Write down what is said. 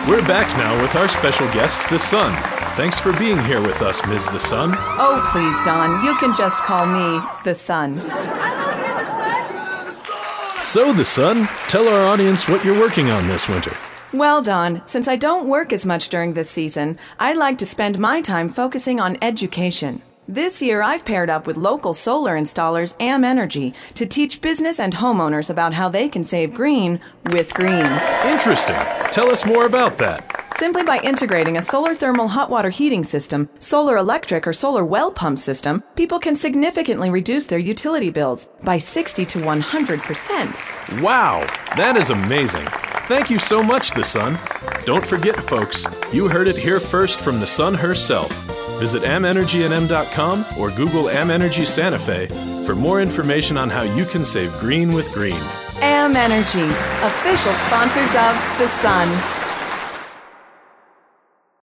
We're back now with our special guest, the Sun. Thanks for being here with us, Ms. the Sun. Oh, please, Don. You can just call me the Sun. So, the Sun, tell our audience what you're working on this winter. Well, Don, since I don't work as much during this season, I like to spend my time focusing on education. This year, I've paired up with local solar installers Am Energy to teach business and homeowners about how they can save green with green. Interesting. Tell us more about that. Simply by integrating a solar thermal hot water heating system, solar electric or solar well pump system, people can significantly reduce their utility bills by 60 to 100%. Wow, that is amazing. Thank you so much, the Sun. Don't forget, folks, you heard it here first from the Sun herself. Visit amenergynm.com or Google Am Energy Santa Fe for more information on how you can save green with green. Am Energy, official sponsors of the Sun.